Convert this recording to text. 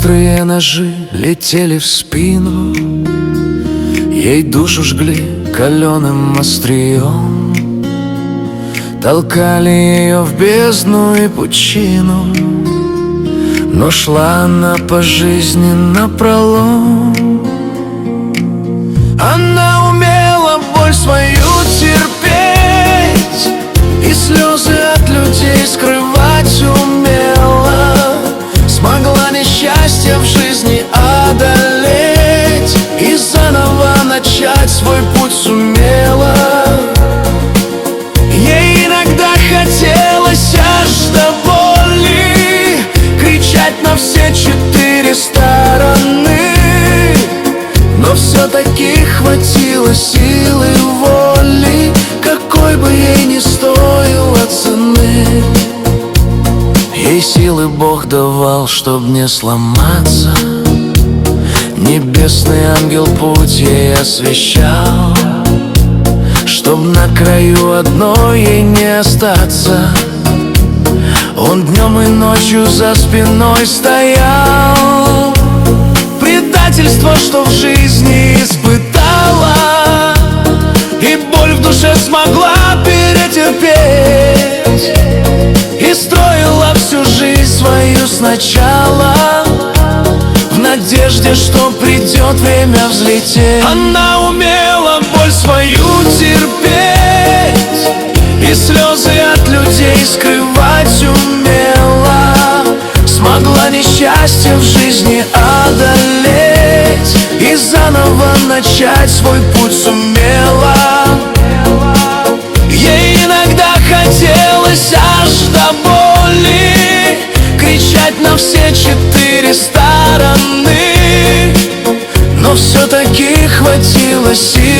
Острые ножи летели в спину, ей душу жгли каленым острием, толкали ее в бездну и пучину, но шла она по жизни напролом. Она умела боль свою терпеть и слезы от людей скрывать умела. Смогла несчастье в жизни одолеть и заново начать свой путь сумела. Ей иногда хотелось аж до боли кричать на все четыре стороны, но все-таки хватило силы и воли, какой бы ей ни стоила цены. Ей силы Бог давал, чтоб не сломаться. Небесный ангел путь ей освещал, чтоб на краю одной ей не остаться. Он днем и ночью за спиной стоял. Предательство, что в жизни испытала, и боль в душе смогла перетерпеть, и строила всю жизнь свою сначала, в надежде, что придет время взлететь. Она умела боль свою терпеть и слезы от людей скрывать умела. Смогла несчастье в жизни одолеть и заново начать свой путь сумела. Ей иногда хотелось аж до боли кричать на все четыре стороны, но все-таки хватило сил